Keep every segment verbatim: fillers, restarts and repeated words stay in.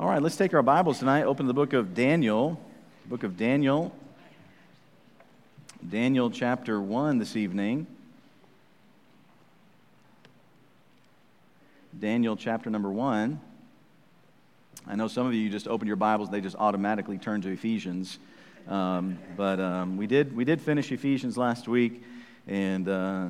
All right, let's take our Bibles tonight, open the book of Daniel, book of Daniel, Daniel chapter one this evening. Daniel chapter number one. I know some of you just open your Bibles, they just automatically turn to Ephesians. Um, but um, we did we did finish Ephesians last week, and uh,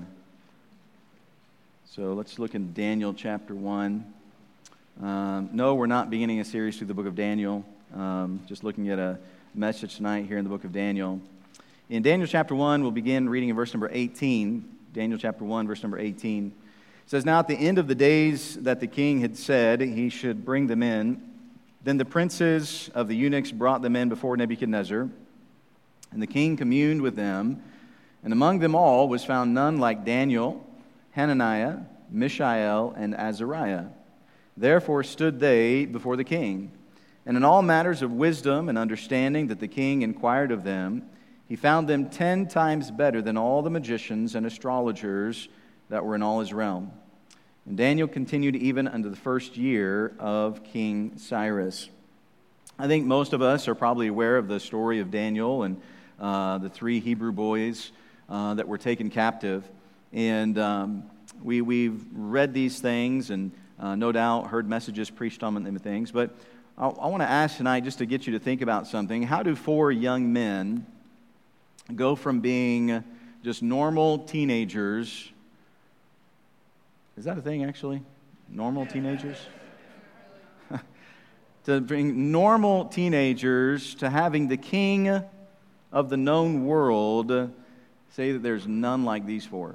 so let's look in Daniel chapter one. Um, no, we're not beginning a series through the book of Daniel. Um, just looking at a message tonight here in the book of Daniel. In Daniel chapter one, we'll begin reading in verse number eighteen. Daniel chapter one, verse number eighteen. It says, "Now at the end of the days that the king had said he should bring them in, then the princes of the eunuchs brought them in before Nebuchadnezzar, and the king communed with them. And among them all was found none like Daniel, Hananiah, Mishael, and Azariah. Therefore stood they before the king. And in all matters of wisdom and understanding that the king inquired of them, he found them ten times better than all the magicians and astrologers that were in all his realm. And Daniel continued even unto the first year of King Cyrus." I think most of us are probably aware of the story of Daniel and uh, the three Hebrew boys uh, that were taken captive. And um, we, we've read these things and Uh, no doubt heard messages preached on them and things, but I, I want to ask tonight, just to get you to think about something. How do four young men go from being just normal teenagers? Is that a thing, actually? Normal teenagers? To bring normal teenagers to having the king of the known world say that there's none like these four.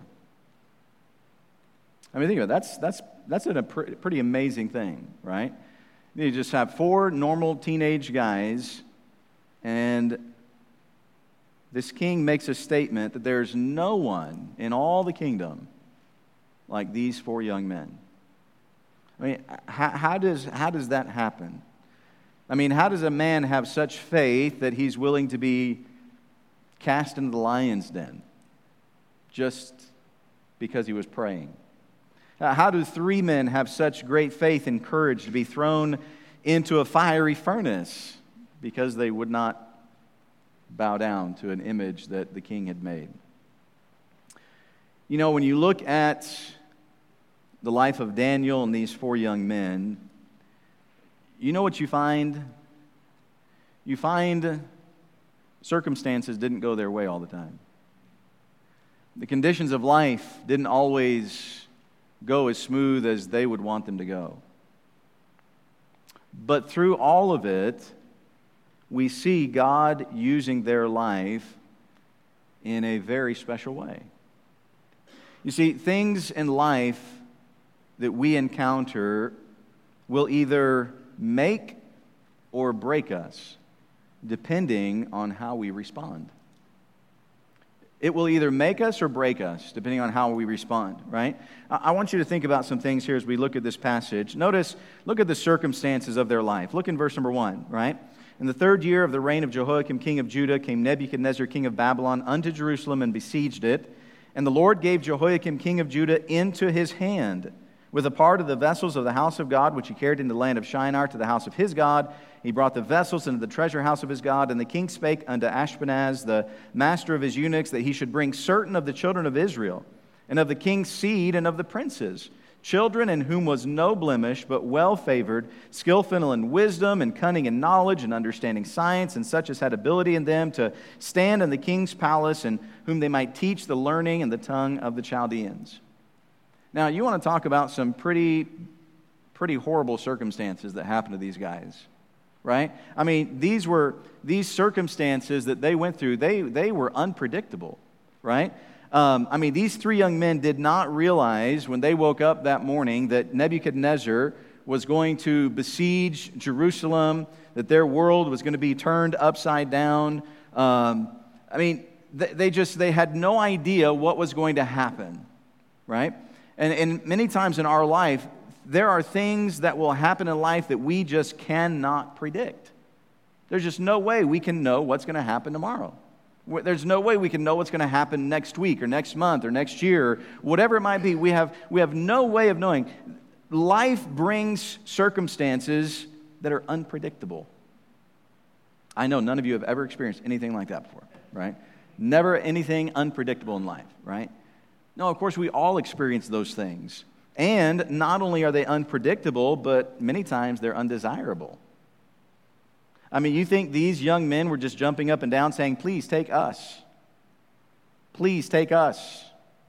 I mean, think about it. That's, that's, that's a pretty, pretty amazing thing, right? You just have four normal teenage guys, and this king makes a statement that there's no one in all the kingdom like these four young men. I mean, how, how does, how does that happen? I mean, how does a man have such faith that he's willing to be cast into the lion's den just because he was praying? How do three men have such great faith and courage to be thrown into a fiery furnace because they would not bow down to an image that the king had made? You know, when you look at the life of Daniel and these four young men, you know what you find? You find circumstances didn't go their way all the time. The conditions of life didn't always go as smooth as they would want them to go. But through all of it, we see God using their life in a very special way. You see, things in life that we encounter will either make or break us, depending on how we respond. It will either make us or break us, depending on how we respond, right? I want you to think about some things here as we look at this passage. Notice, look at the circumstances of their life. Look in verse number one, right? "In the third year of the reign of Jehoiakim, king of Judah, came Nebuchadnezzar, king of Babylon, unto Jerusalem and besieged it. And the Lord gave Jehoiakim, king of Judah, into his hand, with a part of the vessels of the house of God, which he carried into the land of Shinar to the house of his God. He brought the vessels into the treasure house of his God. And the king spake unto Ashpenaz, the master of his eunuchs, that he should bring certain of the children of Israel, and of the king's seed, and of the princes, children in whom was no blemish, but well favored, skillful in wisdom, and cunning in knowledge, and understanding science, and such as had ability in them to stand in the king's palace, and whom they might teach the learning and the tongue of the Chaldeans." Now, you want to talk about some pretty, pretty horrible circumstances that happened to these guys, right? I mean, these were these circumstances that they went through. They they were unpredictable, right? Um, I mean, these three young men did not realize when they woke up that morning that Nebuchadnezzar was going to besiege Jerusalem, that their world was going to be turned upside down. Um, I mean, they, they just they had no idea what was going to happen, right? And, and many times in our life, there are things that will happen in life that we just cannot predict. There's just no way we can know what's going to happen tomorrow. There's no way we can know what's going to happen next week or next month or next year, or whatever it might be. We have, we have no way of knowing. Life brings circumstances that are unpredictable. I know none of you have ever experienced anything like that before, right? Never anything unpredictable in life, right? No, of course, we all experience those things. And not only are they unpredictable, but many times they're undesirable. I mean, you think these young men were just jumping up and down saying, please take us. Please take us.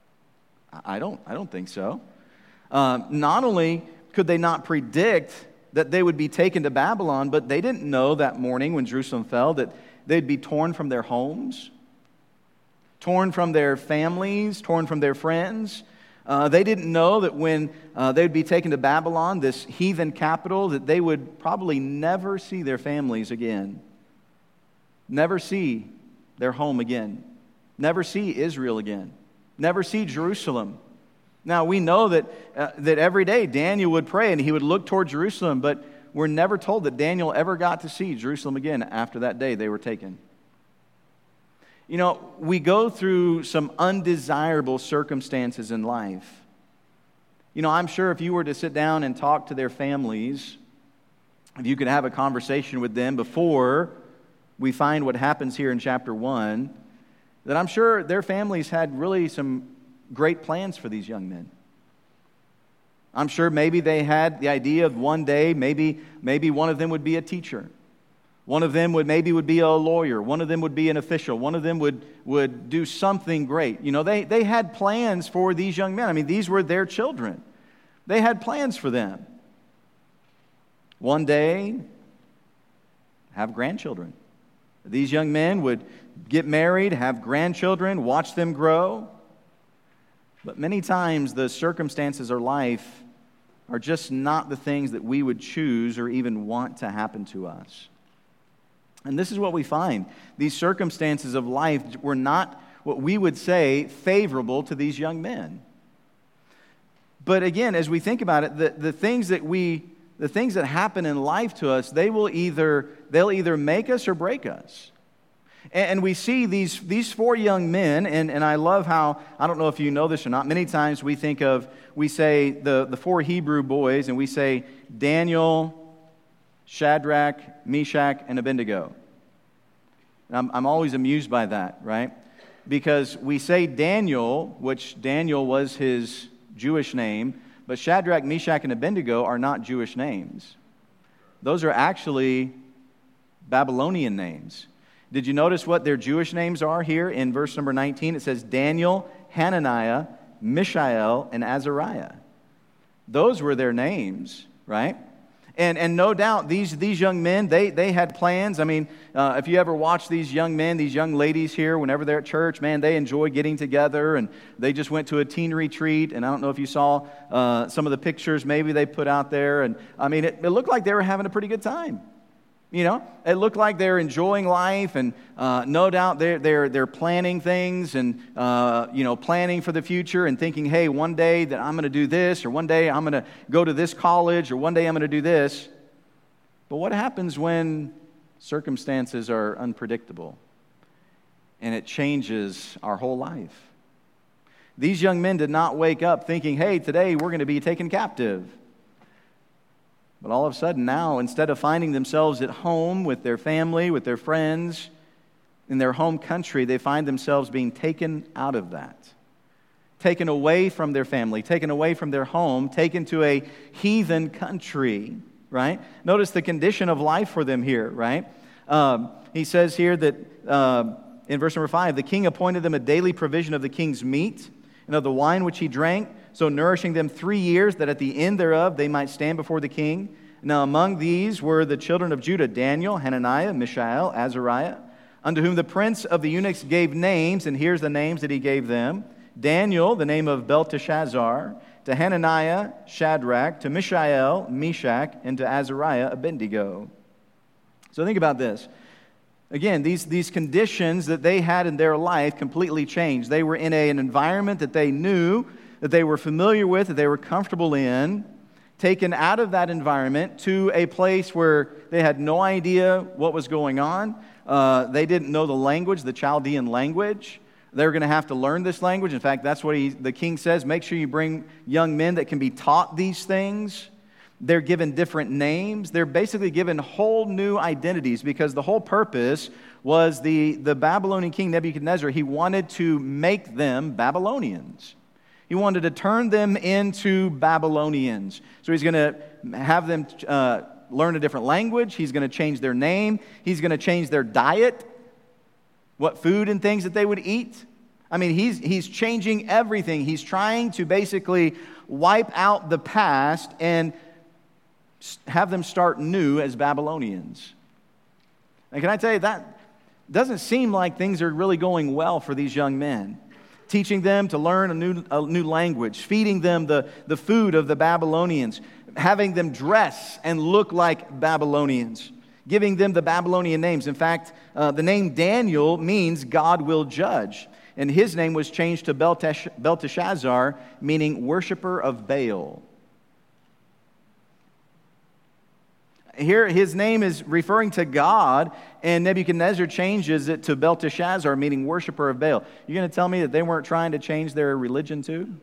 I don't, I don't think so. Um, not only could they not predict that they would be taken to Babylon, but they didn't know that morning when Jerusalem fell that they'd be torn from their homes, torn from their families, torn from their friends. Uh, they didn't know that when uh, they'd be taken to Babylon, this heathen capital, that they would probably never see their families again, never see their home again, never see Israel again, never see Jerusalem. Now, we know that, uh, that every day Daniel would pray and he would look toward Jerusalem, but we're never told that Daniel ever got to see Jerusalem again after that day they were taken. You know, we go through some undesirable circumstances in life. You know, I'm sure if you were to sit down and talk to their families, if you could have a conversation with them before we find what happens here in chapter one, that I'm sure their families had really some great plans for these young men. I'm sure maybe they had the idea of one day, maybe, maybe one of them would be a teacher. One of them would maybe would be a lawyer. One of them would be an official. One of them would, would do something great. You know, they, they had plans for these young men. I mean, these were their children. They had plans for them. One day, have grandchildren. These young men would get married, have grandchildren, watch them grow. But many times the circumstances of life are just not the things that we would choose or even want to happen to us. And this is what we find. These circumstances of life were not what we would say favorable to these young men. But again, as we think about it, the, the things that we, the things that happen in life to us, they will either, they'll either make us or break us. And, and we see these, these four young men, and, and I love how, I don't know if you know this or not, many times we think of, we say the, the four Hebrew boys, and we say Daniel, Shadrach, Meshach, and Abednego. I'm, I'm always amused by that, right? Because we say Daniel, which Daniel was his Jewish name, but Shadrach, Meshach, and Abednego are not Jewish names. Those are actually Babylonian names. Did you notice what their Jewish names are here in verse number nineteen? It says Daniel, Hananiah, Mishael, and Azariah. Those were their names, right? And and no doubt, these, these young men, they, they had plans. I mean, uh, if you ever watch these young men, these young ladies here, whenever they're at church, man, they enjoy getting together. And they just went to a teen retreat. And I don't know if you saw uh, some of the pictures maybe they put out there. And I mean, it, it looked like they were having a pretty good time. You know, it looked like they're enjoying life, and uh, no doubt they're, they're, they're planning things and, uh, you know, planning for the future and thinking, hey, one day that I'm going to do this, or one day I'm going to go to this college, or one day I'm going to do this. But what happens when circumstances are unpredictable and it changes our whole life? These young men did not wake up thinking, hey, today we're going to be taken captive. But all of a sudden now, instead of finding themselves at home with their family, with their friends, in their home country, they find themselves being taken out of that. Taken away from their family, taken away from their home, taken to a heathen country, right? Notice the condition of life for them here, right? Um, he says here that uh, in verse number five, the king appointed them a daily provision of the king's meat and of the wine which he drank, so nourishing them three years, that at the end thereof they might stand before the king. Now among these were the children of Judah, Daniel, Hananiah, Mishael, Azariah, unto whom the prince of the eunuchs gave names, and here's the names that he gave them. Daniel, the name of Belteshazzar, to Hananiah, Shadrach, to Mishael, Meshach, and to Azariah, Abednego. So think about this. Again, these, these conditions that they had in their life completely changed. They were in a, an environment that they knew, that they were familiar with, that they were comfortable in, taken out of that environment to a place where they had no idea what was going on. Uh, they didn't know the language, the Chaldean language. They were going to have to learn this language. In fact, that's what he, the king says. Make sure you bring young men that can be taught these things. They're given different names. They're basically given whole new identities because the whole purpose was the, the Babylonian king Nebuchadnezzar. He wanted to make them Babylonians. He wanted to turn them into Babylonians. So he's going to have them uh, learn a different language. He's going to change their name. He's going to change their diet, what food and things that they would eat. I mean, he's, he's changing everything. He's trying to basically wipe out the past and have them start new as Babylonians. And can I tell you, that doesn't seem like things are really going well for these young men. Teaching them to learn a new, a new language, feeding them the, the food of the Babylonians, having them dress and look like Babylonians, giving them the Babylonian names. In fact, uh, the name Daniel means God will judge. And his name was changed to Beltesh- Belteshazzar, meaning worshiper of Baal. Here, his name is referring to God, and Nebuchadnezzar changes it to Belteshazzar, meaning worshiper of Baal. You're going to tell me that they weren't trying to change their religion too?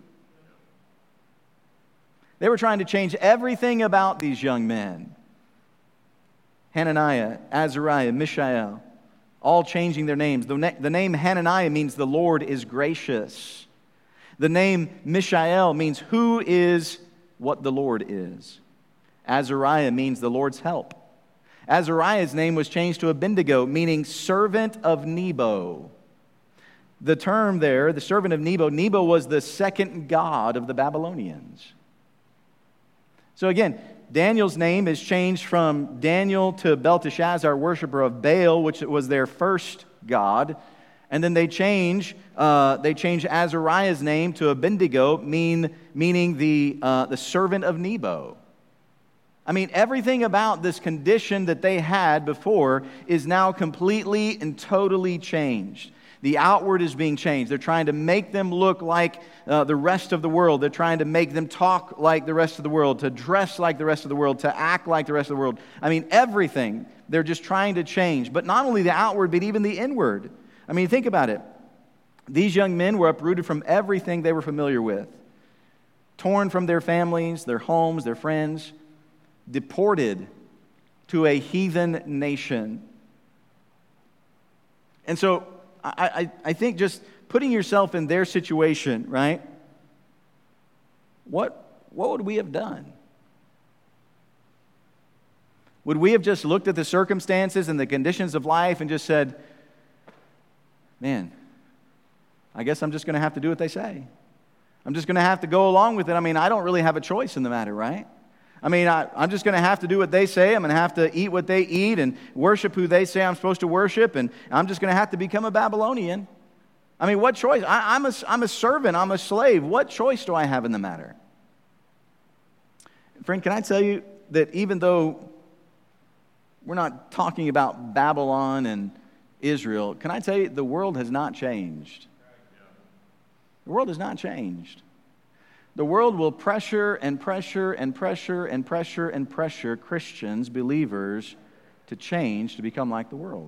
They were trying to change everything about these young men. Hananiah, Azariah, Mishael, all changing their names. The, na- the name Hananiah means the Lord is gracious. The name Mishael means who is what the Lord is. Azariah means the Lord's help. Azariah's name was changed to Abednego, meaning servant of Nebo. The term there, the servant of Nebo, Nebo was the second god of the Babylonians. So again, Daniel's name is changed from Daniel to Belteshazzar, worshiper of Baal, which was their first god. And then they change, uh, they change Azariah's name to Abednego, mean, meaning the, uh, the servant of Nebo. I mean, everything about this condition that they had before is now completely and totally changed. The outward is being changed. They're trying to make them look like uh, the rest of the world. They're trying to make them talk like the rest of the world, to dress like the rest of the world, to act like the rest of the world. I mean, everything. They're just trying to change. But not only the outward, but even the inward. I mean, think about it. These young men were uprooted from everything they were familiar with. Torn from their families, their homes, their friends. Deported to a heathen nation. And so I, I, I think just putting yourself in their situation, right? What, what would we have done? Would we have just looked at the circumstances and the conditions of life and just said, man, I guess I'm just going to have to do what they say. I'm just going to have to go along with it. I mean, I don't really have a choice in the matter, right? I mean, I, I'm just going to have to do what they say. I'm going to have to eat what they eat and worship who they say I'm supposed to worship. And I'm just going to have to become a Babylonian. I mean, what choice? I, I'm, a, I'm a servant. I'm a slave. What choice do I have in the matter? Friend, can I tell you that even though we're not talking about Babylon and Israel, can I tell you the world has not changed? The world has not changed. The world will pressure and pressure and pressure and pressure and pressure Christians, believers, to change, to become like the world.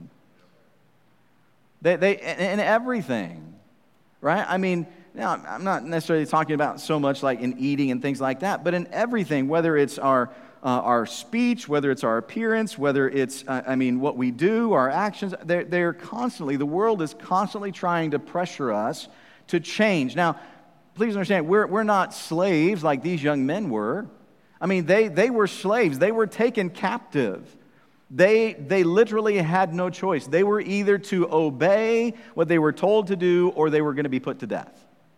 They, they, in everything, right? I mean, now I'm not necessarily talking about so much like in eating and things like that, but in everything, whether it's our uh, our speech, whether it's our appearance, whether it's, uh, I mean, what we do, our actions, they're, they're constantly, the world is constantly trying to pressure us to change. Now, please understand, we're, we're not slaves like these young men were. I mean, they, they were slaves. They were taken captive. They, they literally had no choice. They were either to obey what they were told to do or they were going to be put to death.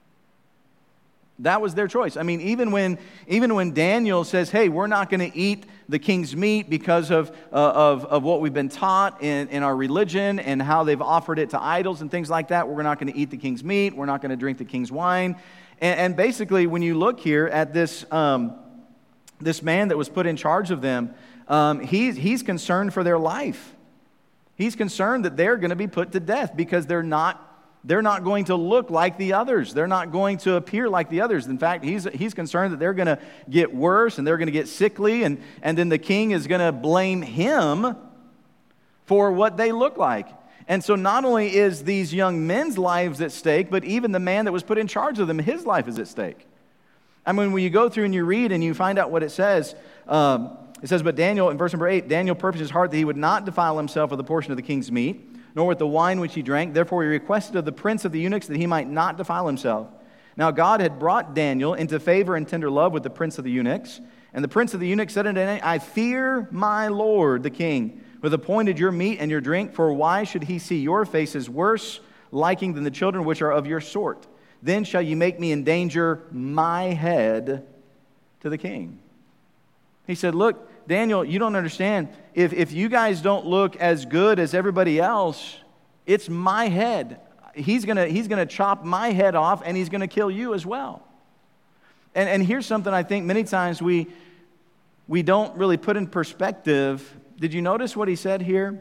That was their choice. I mean, even when, even when Daniel says, hey, we're not going to eat the king's meat because of, uh, of, of what we've been taught in, in our religion and how they've offered it to idols and things like that, we're not going to eat the king's meat, we're not going to drink the king's wine. And, and basically, when you look here at this, um, this man that was put in charge of them, um, he's, he's concerned for their life. He's concerned that they're going to be put to death because they're not They're not going to look like the others. They're not going to appear like the others. In fact, he's, he's concerned that they're going to get worse and they're going to get sickly, and, and then the king is going to blame him for what they look like. And so not only is these young men's lives at stake, but even the man that was put in charge of them, his life is at stake. I mean, when you go through and you read and you find out what it says, um, it says, but Daniel, in verse number eight, Daniel purposed in his heart that he would not defile himself with a portion of the king's meat, nor with the wine which he drank. Therefore he requested of the prince of the eunuchs that he might not defile himself. Now God had brought Daniel into favor and tender love with the prince of the eunuchs. And the prince of the eunuchs said unto Daniel, I fear my lord the king, who hath appointed your meat and your drink, for why should he see your faces worse liking than the children which are of your sort? Then shall you make me endanger my head to the king. He said, look, Daniel, you don't understand. If, if you guys don't look as good as everybody else, it's my head. He's going to he's gonna chop my head off, and he's going to kill you as well. And, and here's something I think many times we, we don't really put in perspective. Did you notice what he said here?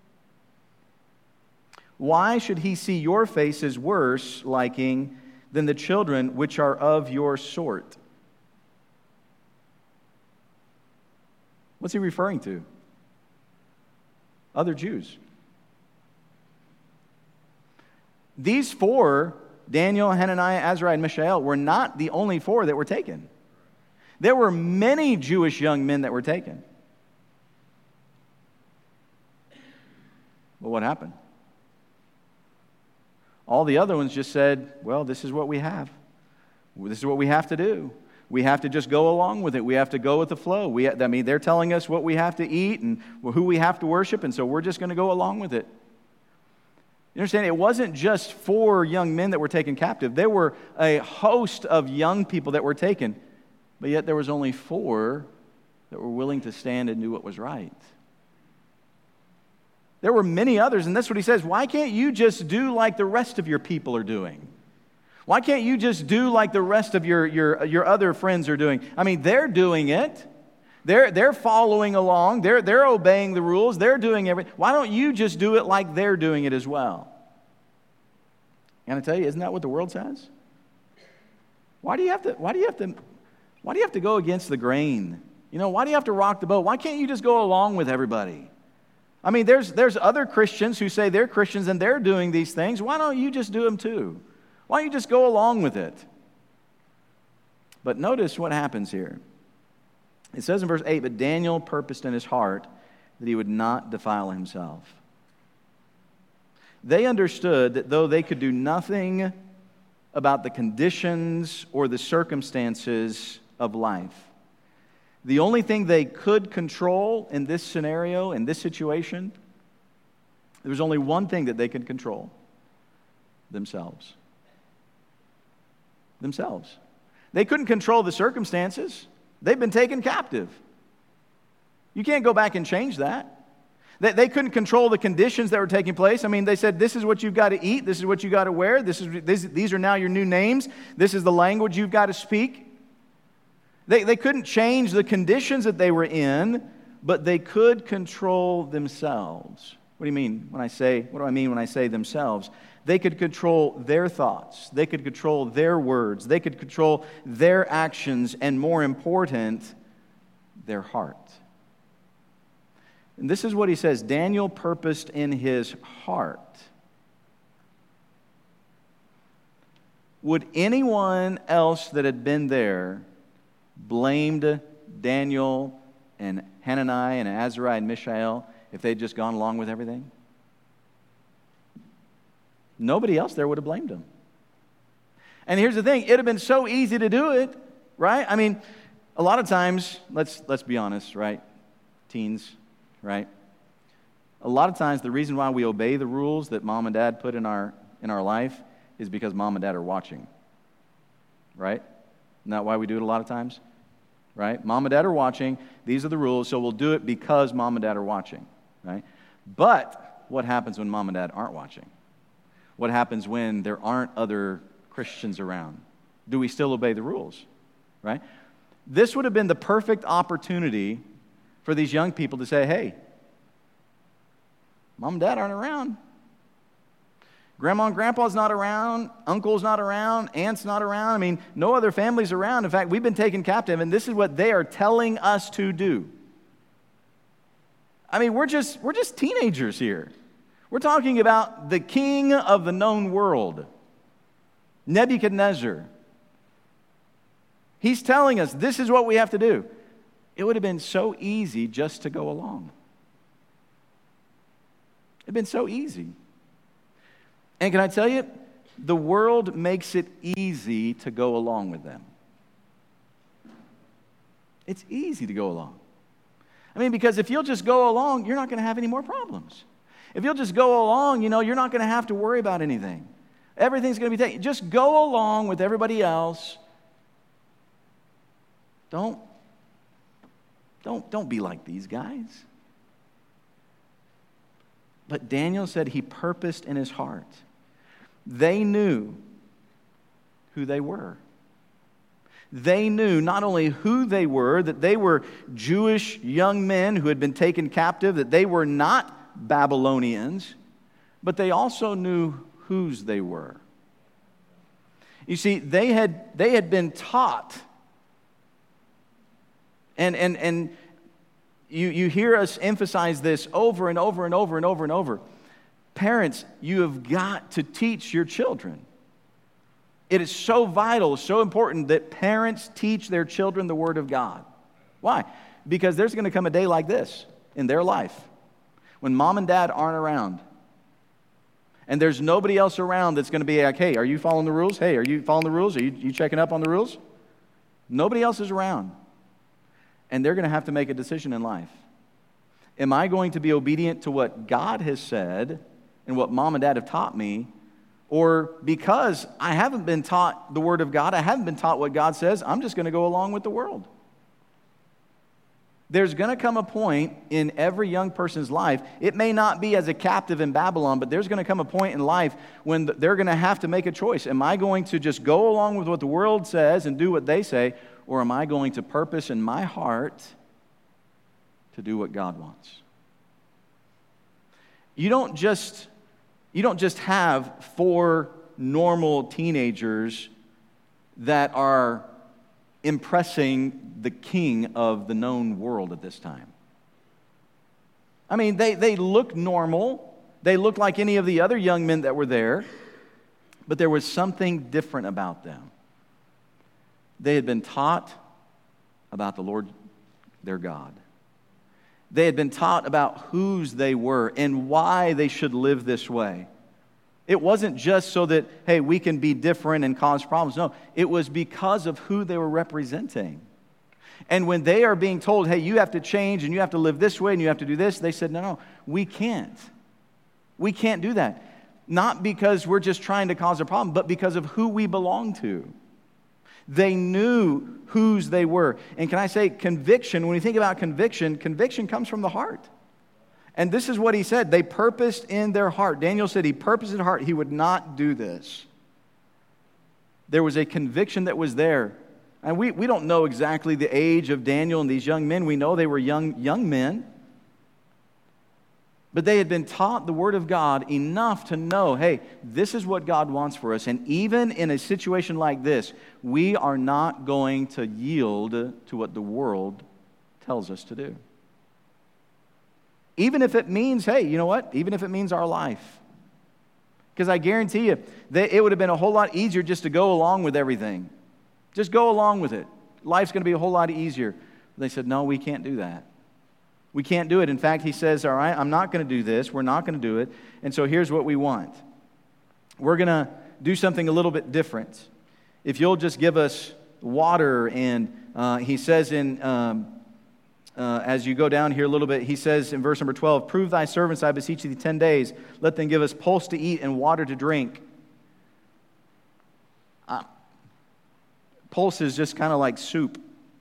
Why should he see your faces worse liking than the children which are of your sort? What's he referring to? Other Jews. These four, Daniel, Hananiah, Azariah, and Mishael, were not the only four that were taken. There were many Jewish young men that were taken. But what happened? All the other ones just said, well, this is what we have. This is what we have to do. We have to just go along with it. We have to go with the flow. We, I mean, they're telling us what we have to eat and who we have to worship, and so we're just going to go along with it. You understand? It wasn't just four young men that were taken captive. There were a host of young people that were taken, but yet there was only four that were willing to stand and do what was right. There were many others, and that's what he says. Why can't you just do like the rest of your people are doing? Why can't you just do like the rest of your, your, your other friends are doing? I mean, they're doing it. They're, they're following along. They're, they're obeying the rules. They're doing everything. Why don't you just do it like they're doing it as well? Can I tell you, isn't that what the world says? Why do you have to, why do you have to, why do you have to go against the grain? You know, why do you have to rock the boat? Why can't you just go along with everybody? I mean, there's, there's other Christians who say they're Christians and they're doing these things. Why don't you just do them too? Why don't you just go along with it? But notice what happens here. It says in verse eight, but Daniel purposed in his heart that he would not defile himself. They understood that though they could do nothing about the conditions or the circumstances of life, the only thing they could control in this scenario, in this situation, there was only one thing that they could control: themselves. Themselves. They couldn't control the circumstances. They've been taken captive. You can't go back and change that. They, they couldn't control the conditions that were taking place. I mean, they said, this is what you've got to eat. This is what you've got to wear. This is, this, these are now your new names. This is the language you've got to speak. They, they couldn't change the conditions that they were in, but they could control themselves. What do you mean when I say, what do I mean when I say themselves? They could control their thoughts. They could control their words. They could control their actions, and more important, their heart. And this is what he says: Daniel purposed in his heart. Would anyone else that had been there blamed Daniel and Hananiah and Azariah and Mishael if they'd just gone along with everything? Nobody else there would have blamed them. And here's the thing, it would have been so easy to do it, right? I mean, a lot of times, let's let's be honest, right? Teens, right? A lot of times the reason why we obey the rules that mom and dad put in our in our life is because mom and dad are watching. Right? Isn't that why we do it a lot of times? Right? Mom and dad are watching. These are the rules, so we'll do it because mom and dad are watching. Right? But what happens when mom and dad aren't watching? What happens when there aren't other Christians around? Do we still obey the rules? Right? This would have been the perfect opportunity for these young people to say, hey, mom and dad aren't around. Grandma and grandpa's not around. Uncle's not around. Aunt's not around. I mean, no other family's around. In fact, we've been taken captive, and this is what they are telling us to do. I mean, we're just we're just teenagers here. We're talking about the king of the known world, Nebuchadnezzar. He's telling us this is what we have to do. It would have been so easy just to go along. It would have been so easy. And can I tell you, the world makes it easy to go along with them. It's easy to go along. I mean, because if you'll just go along, you're not going to have any more problems. If you'll just go along, you know, you're not going to have to worry about anything. Everything's going to be taken. Just go along with everybody else. Don't, don't, don't be like these guys. But Daniel said he purposed in his heart. They knew who they were. They knew not only who they were, that they were Jewish young men who had been taken captive, that they were not Babylonians, but they also knew whose they were. You see, they had, they had been taught. And, and, and you, you hear us emphasize this over and over and over and over and over. Parents, you have got to teach your children. It is so vital, so important that parents teach their children the Word of God. Why? Because there's going to come a day like this in their life when mom and dad aren't around. And there's nobody else around that's going to be like, hey, are you following the rules? Hey, are you following the rules? Are you, you checking up on the rules? Nobody else is around. And they're going to have to make a decision in life. Am I going to be obedient to what God has said and what mom and dad have taught me? Or because I haven't been taught the Word of God, I haven't been taught what God says, I'm just going to go along with the world. There's going to come a point in every young person's life, it may not be as a captive in Babylon, but there's going to come a point in life when they're going to have to make a choice. Am I going to just go along with what the world says and do what they say, or am I going to purpose in my heart to do what God wants? You don't just, you don't just have four normal teenagers that are impressing the king of the known world at this time. I mean, they, they look normal. They look like any of the other young men that were there, but there was something different about them. They had been taught about the Lord, their God. They had been taught about whose they were and why they should live this way. It wasn't just so that, hey, we can be different and cause problems. No, it was because of who they were representing. And when they are being told, hey, you have to change and you have to live this way and you have to do this, they said, no, no, we can't. We can't do that. Not because we're just trying to cause a problem, but because of who we belong to. They knew whose they were. And can I say, conviction, when you think about conviction, conviction comes from the heart. And this is what he said. They purposed in their heart. Daniel said he purposed in his heart he would not do this. There was a conviction that was there. And we, we don't know exactly the age of Daniel and these young men. We know they were young, young men. But they had been taught the Word of God enough to know, hey, this is what God wants for us. And even in a situation like this, we are not going to yield to what the world tells us to do. Even if it means, hey, you know what? Even if it means our life. Because I guarantee you, that it would have been a whole lot easier just to go along with everything. Just go along with it. Life's going to be a whole lot easier. They said, no, we can't do that. We can't do it. In fact, he says, all right, I'm not going to do this. We're not going to do it. And so here's what we want. We're going to do something a little bit different. If you'll just give us water, and uh, he says in, um, uh, as you go down here a little bit, he says in verse number twelve, prove thy servants, I beseech thee, ten days. Let them give us pulse to eat and water to drink. Uh, pulse is just kind of like soup.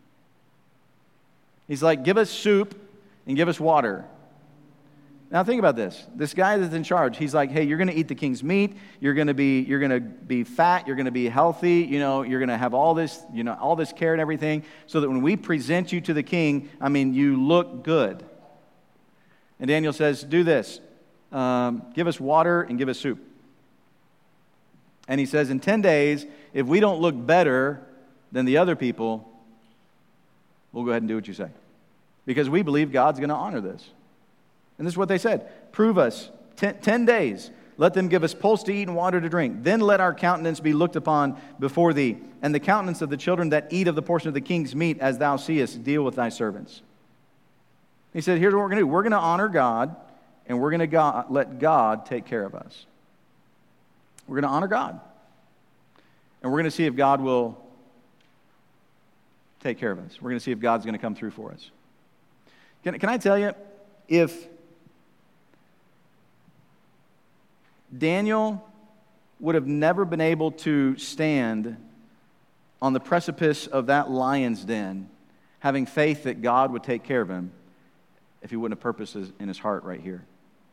He's like, give us soup and give us water. Now think about this. This guy that's in charge, he's like, hey, you're going to eat the king's meat. You're going to be, you're going to be fat. You're going to be healthy. You know, you're going to have all this, you know, all this care and everything, so that when we present you to the king, I mean, you look good. And Daniel says, do this. Um, give us water and give us soup. And he says, in ten days, if we don't look better than the other people, we'll go ahead and do what you say. Because we believe God's going to honor this. And this is what they said. Prove us. Ten, ten days. Let Let them give us pulse to eat and water to drink. Then let our countenance be looked upon before thee, and the countenance of the children that eat of the portion of the king's meat, as thou seest, deal with thy servants. He said, here's what we're going to do. We're going to honor God, and we're going to let God take care of us. We're going to honor God, and we're going to see if God will take care of us. We're going to see if God's going to come through for us. Can, can I tell you, if Daniel would have never been able to stand on the precipice of that lion's den, having faith that God would take care of him, if he wouldn't have purposes in his heart right here.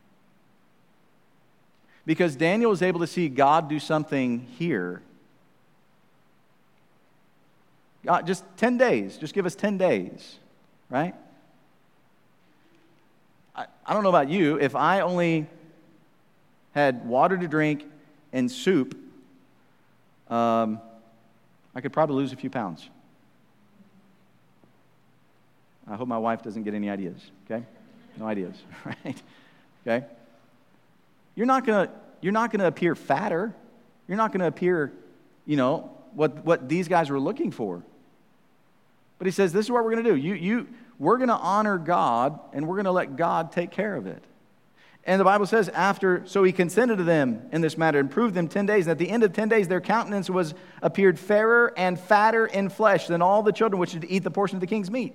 Because Daniel was able to see God do something here. God, just ten days. Just give us ten days, right? I, I don't know about you. If I only had water to drink and soup, um, I could probably lose a few pounds. I hope my wife doesn't get any ideas, okay? No ideas, right? Okay? You're not gonna, you're not gonna appear fatter. You're not gonna appear, you know, what, what these guys were looking for. But he says, this is what we're gonna do. You, you, we're gonna honor God, and we're gonna let God take care of it. And the Bible says, after, so he consented to them in this matter and proved them ten days. And at the end of ten days, their countenance was appeared fairer and fatter in flesh than all the children which should eat the portion of the king's meat.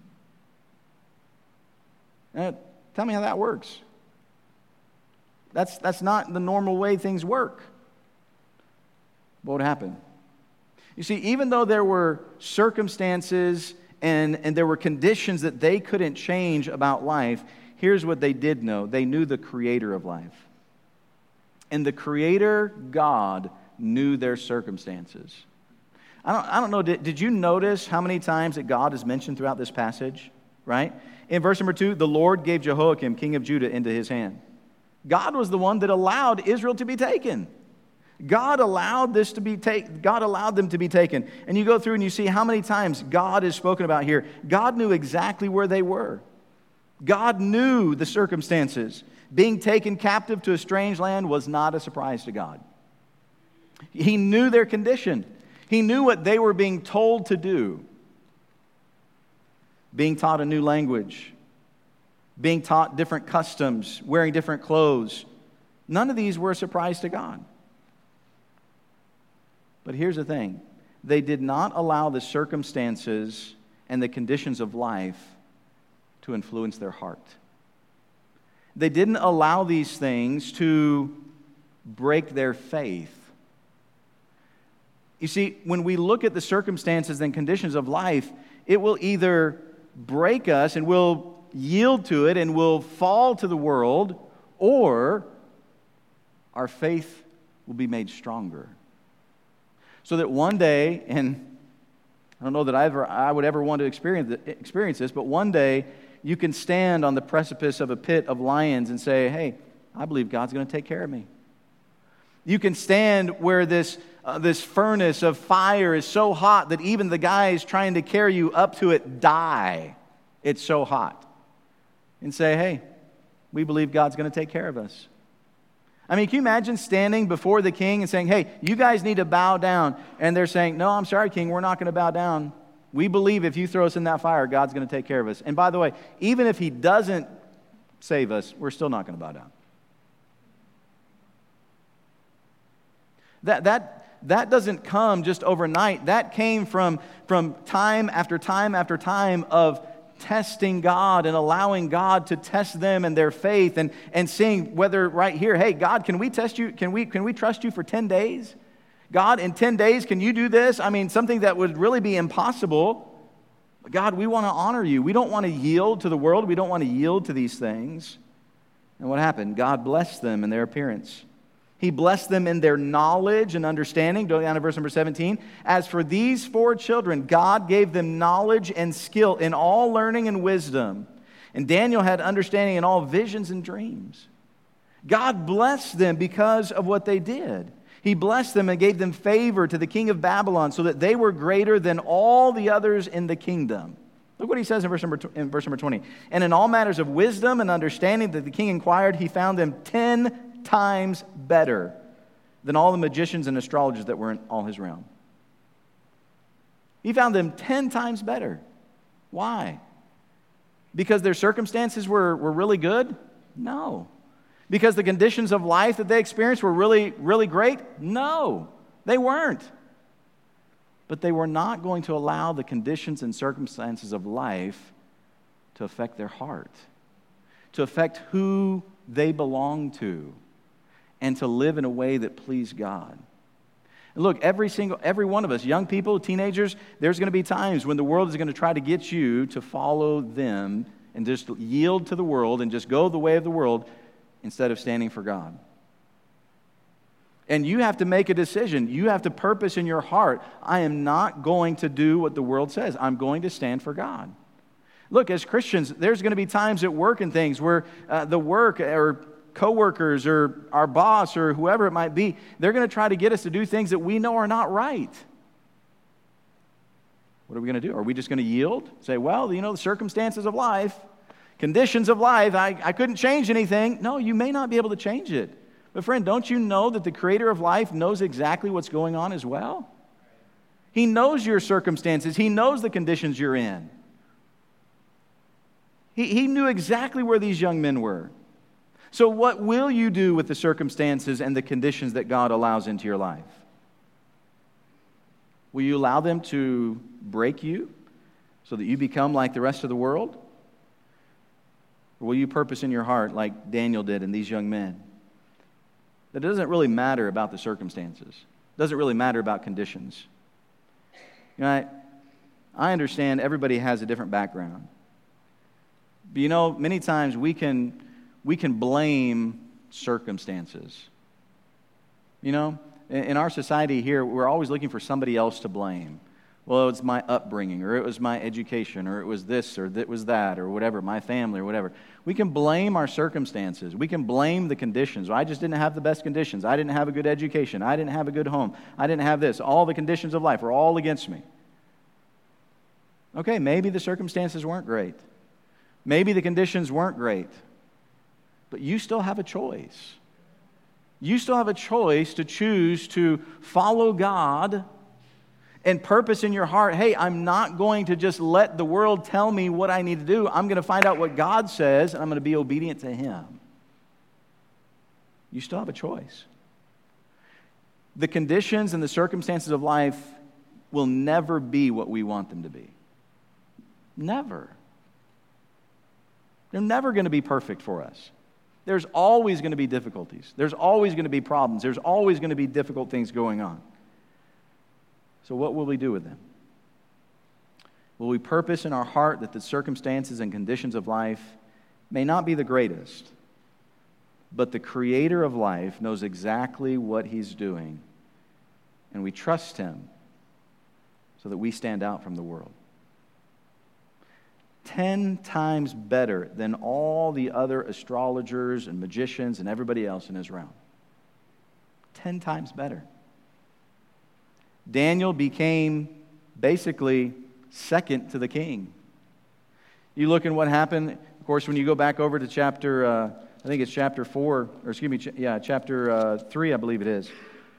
Now, tell me how that works. That's, that's not the normal way things work. What would happen? You see, even though there were circumstances and, and there were conditions that they couldn't change about life, here's what they did know. They knew the creator of life. And the creator, God, knew their circumstances. I don't, I don't know, did, did you notice how many times that God is mentioned throughout this passage? Right? In verse number two, the Lord gave Jehoiakim, king of Judah, into his hand. God was the one that allowed Israel to be taken. God allowed this to be taken. God allowed them to be taken. And you go through and you see how many times God is spoken about here. God knew exactly where they were. God knew the circumstances. Being taken captive to a strange land was not a surprise to God. He knew their condition. He knew what they were being told to do. Being taught a new language, being taught different customs, wearing different clothes. None of these were a surprise to God. But here's the thing. They did not allow the circumstances and the conditions of life to influence their heart. They didn't allow these things to break their faith. You see, when we look at the circumstances and conditions of life, it will either break us and we'll yield to it and we'll fall to the world, or our faith will be made stronger. So that one day, and I don't know that I, ever, I would ever want to experience, experience this, but one day you can stand on the precipice of a pit of lions and say, hey, I believe God's going to take care of me. You can stand where this, uh, this furnace of fire is so hot that even the guys trying to carry you up to it die. It's so hot. And say, hey, we believe God's going to take care of us. I mean, can you imagine standing before the king and saying, hey, you guys need to bow down. And they're saying, no, I'm sorry, king, we're not going to bow down. We believe if you throw us in that fire, God's going to take care of us. And by the way, even if he doesn't save us, we're still not going to bow down. That, that, that doesn't come just overnight. That came from, from time after time after time of testing God and allowing God to test them and their faith, and, and seeing whether right here, hey, God, can we test you? Can we, can we trust you for ten days? God, in ten days, can you do this? I mean, something that would really be impossible. God, we want to honor you. We don't want to yield to the world. We don't want to yield to these things. And what happened? God blessed them in their appearance. He blessed them in their knowledge and understanding. Go down to verse number seventeen. As for these four children, God gave them knowledge and skill in all learning and wisdom. And Daniel had understanding in all visions and dreams. God blessed them because of what they did. He blessed them and gave them favor to the king of Babylon, so that they were greater than all the others in the kingdom. Look what he says in verse number, in verse number twenty. And in all matters of wisdom and understanding that the king inquired, he found them ten times better than all the magicians and astrologers that were in all his realm. He found them ten times better. Why? Because their circumstances were, were really good? No. Because the conditions of life that they experienced were really, really great? No, they weren't. But they were not going to allow the conditions and circumstances of life to affect their heart, to affect who they belong to, and to live in a way that pleased God. And look, every single, every one of us, young people, teenagers, there's going to be times when the world is going to try to get you to follow them and just yield to the world and just go the way of the world instead of standing for God. And you have to make a decision. You have to purpose in your heart, I am not going to do what the world says. I'm going to stand for God. Look, as Christians, there's going to be times at work and things where uh, the work or coworkers or our boss or whoever it might be, they're going to try to get us to do things that we know are not right. What are we going to do? Are we just going to yield? Say, well, you know, the circumstances of life, conditions of life, I, I couldn't change anything. No, you may not be able to change it. But friend, don't you know that the creator of life knows exactly what's going on as well? He knows your circumstances. He knows the conditions you're in. He, he knew exactly where these young men were. So what will you do with the circumstances and the conditions that God allows into your life? Will you allow them to break you so that you become like the rest of the world? Or will you purpose in your heart like Daniel did and these young men? That it doesn't really matter about the circumstances. It doesn't really matter about conditions. You know, I, I understand everybody has a different background. But you know, many times we can we can blame circumstances. You know, in, in our society here, we're always looking for somebody else to blame. Well, it's my upbringing, or it was my education, or it was this, or it was that, or whatever, my family, or whatever. We can blame our circumstances. We can blame the conditions. Well, I just didn't have the best conditions. I didn't have a good education. I didn't have a good home. I didn't have this. All the conditions of life were all against me. Okay, maybe the circumstances weren't great. Maybe the conditions weren't great. But you still have a choice. You still have a choice to choose to follow God and purpose in your heart, hey, I'm not going to just let the world tell me what I need to do. I'm going to find out what God says, and I'm going to be obedient to Him. You still have a choice. The conditions and the circumstances of life will never be what we want them to be. Never. They're never going to be perfect for us. There's always going to be difficulties. There's always going to be problems. There's always going to be difficult things going on. So what will we do with them? Will we purpose in our heart that the circumstances and conditions of life may not be the greatest, but the Creator of life knows exactly what He's doing, and we trust Him so that we stand out from the world? Ten times better than all the other astrologers and magicians and everybody else in his realm. Ten times better. Daniel became basically second to the king. You look at what happened, of course, when you go back over to chapter, uh, I think it's chapter four, or excuse me, ch- yeah, chapter uh, three, I believe it is.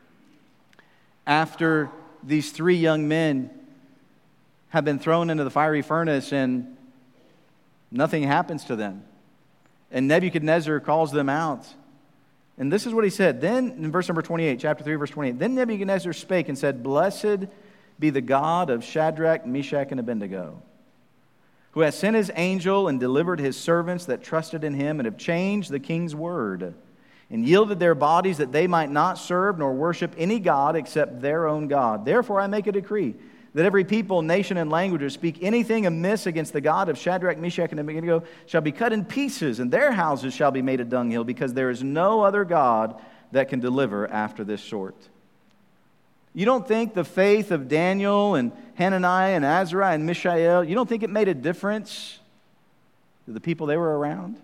After these three young men have been thrown into the fiery furnace and nothing happens to them, and Nebuchadnezzar calls them out. And this is what he said. Then, in verse number twenty-eight, chapter three, verse twenty-eight, then Nebuchadnezzar spake and said, Blessed be the God of Shadrach, Meshach, and Abednego, who has sent his angel and delivered his servants that trusted in him and have changed the king's word and yielded their bodies that they might not serve nor worship any god except their own God. Therefore I make a decree that every people, nation, and language who speak anything amiss against the God of Shadrach, Meshach, and Abednego shall be cut in pieces, and their houses shall be made a dunghill, because there is no other God that can deliver after this sort. You don't think the faith of Daniel and Hananiah and Azariah and Mishael, you don't think it made a difference to the people they were around?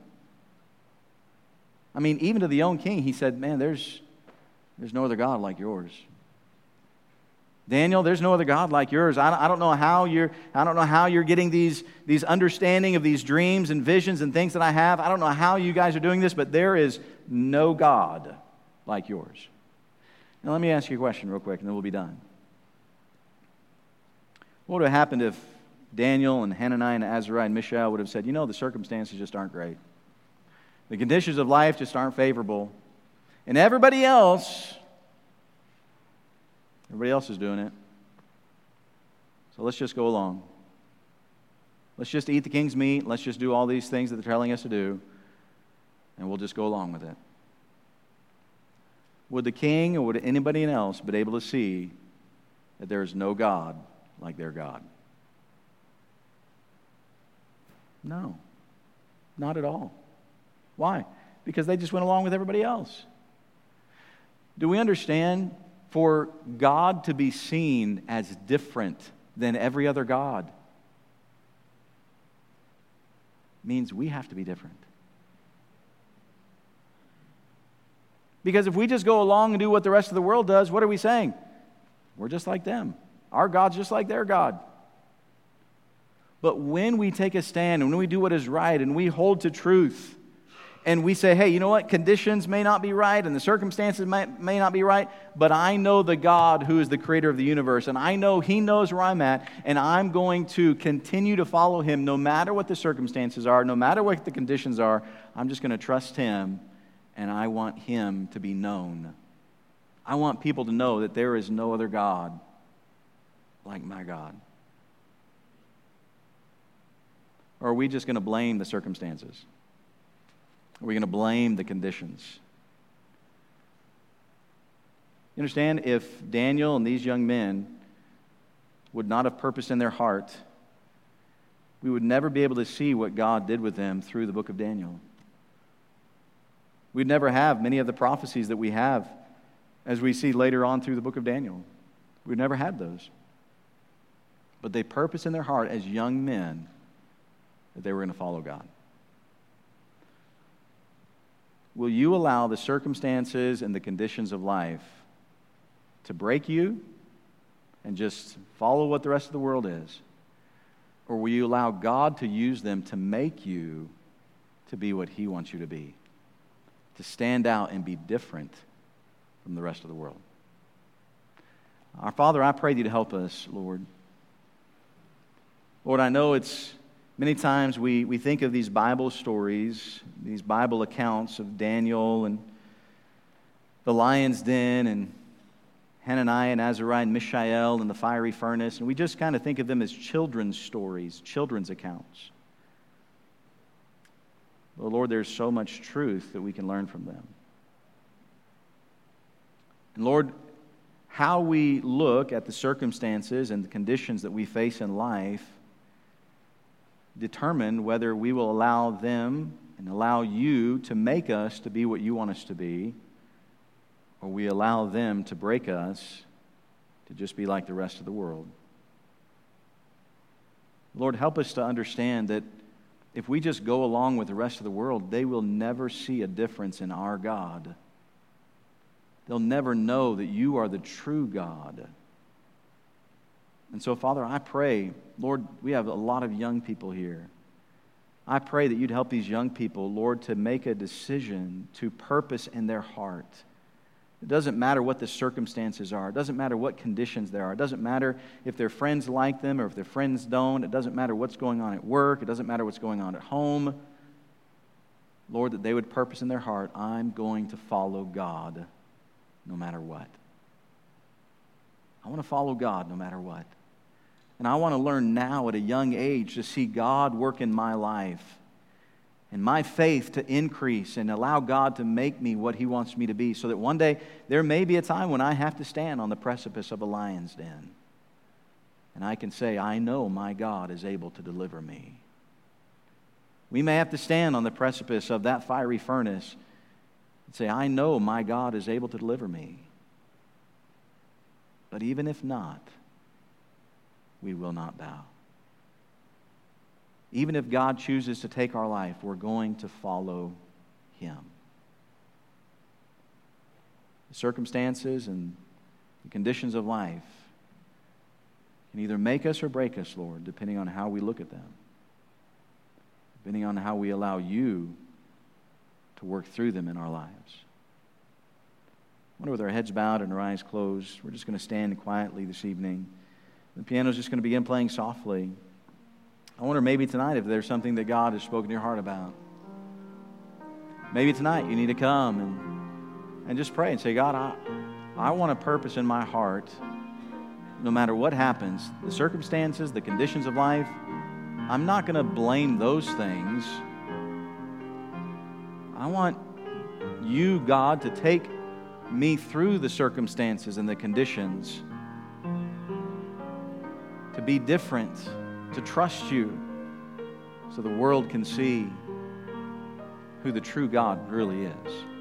I mean, even to the own king, he said, man, there's, there's no other God like yours. Daniel, there's no other God like yours. I don't, I don't know how you're, I don't know how you're getting these, these understanding of these dreams and visions and things that I have. I don't know how you guys are doing this, but there is no God like yours. Now let me ask you a question real quick, and then we'll be done. What would have happened if Daniel and Hananiah and Azariah and Mishael would have said, you know, the circumstances just aren't great. The conditions of life just aren't favorable. And everybody else, everybody else is doing it. So let's just go along. Let's just eat the king's meat. Let's just do all these things that they're telling us to do. And we'll just go along with it. Would the king or would anybody else be able to see that there is no God like their God? No, not at all. Why? Because they just went along with everybody else. Do we understand? For God to be seen as different than every other God means we have to be different. Because if we just go along and do what the rest of the world does, what are we saying? We're just like them. Our God's just like their God. But when we take a stand, and when we do what is right, and we hold to truth, and we say, hey, you know what? Conditions may not be right, and the circumstances may, may not be right, but I know the God who is the creator of the universe, and I know He knows where I'm at, and I'm going to continue to follow Him no matter what the circumstances are, no matter what the conditions are. I'm just going to trust Him, and I want Him to be known. I want people to know that there is no other God like my God. Or are we just going to blame the circumstances? Are we going to blame the conditions? You understand, if Daniel and these young men would not have purpose in their heart, we would never be able to see what God did with them through the book of Daniel. We'd never have many of the prophecies that we have as we see later on through the book of Daniel. We've never had those. But they purpose in their heart as young men that they were going to follow God. Will you allow the circumstances and the conditions of life to break you and just follow what the rest of the world is? Or will you allow God to use them to make you to be what He wants you to be? To stand out and be different from the rest of the world. Our Father, I pray Thee to help us, Lord. Lord, I know it's many times we, we think of these Bible stories, these Bible accounts of Daniel and the lion's den and Hananiah and Azariah and Mishael and the fiery furnace, and we just kind of think of them as children's stories, children's accounts. But Lord, there's so much truth that we can learn from them. And Lord, how we look at the circumstances and the conditions that we face in life determine whether we will allow them and allow You to make us to be what You want us to be, or we allow them to break us to just be like the rest of the world. Lord, help us to understand that if we just go along with the rest of the world, they will never see a difference in our God. They'll never know that You are the true God. And so, Father, I pray, Lord, we have a lot of young people here. I pray that You'd help these young people, Lord, to make a decision to purpose in their heart. It doesn't matter what the circumstances are. It doesn't matter what conditions there are. It doesn't matter if their friends like them or if their friends don't. It doesn't matter what's going on at work. It doesn't matter what's going on at home. Lord, that they would purpose in their heart, I'm going to follow God no matter what. I want to follow God no matter what. And I want to learn now at a young age to see God work in my life and my faith to increase and allow God to make me what He wants me to be, so that one day there may be a time when I have to stand on the precipice of a lion's den. And I can say, I know my God is able to deliver me. We may have to stand on the precipice of that fiery furnace and say, I know my God is able to deliver me. But even if not, we will not bow. Even if God chooses to take our life, we're going to follow Him. The circumstances and the conditions of life can either make us or break us, Lord, depending on how we look at them, depending on how we allow you to work through them in our lives. I wonder, with our heads bowed and our eyes closed, we're just going to stand quietly this evening. The piano's just going to begin playing softly. I wonder maybe tonight if there's something that God has spoken to your heart about. Maybe tonight you need to come and, and just pray and say, God, I, I want a purpose in my heart. No matter what happens, the circumstances, the conditions of life, I'm not going to blame those things. I want you, God, to take me through the circumstances and the conditions, to be different, to trust you, so the world can see who the true God really is.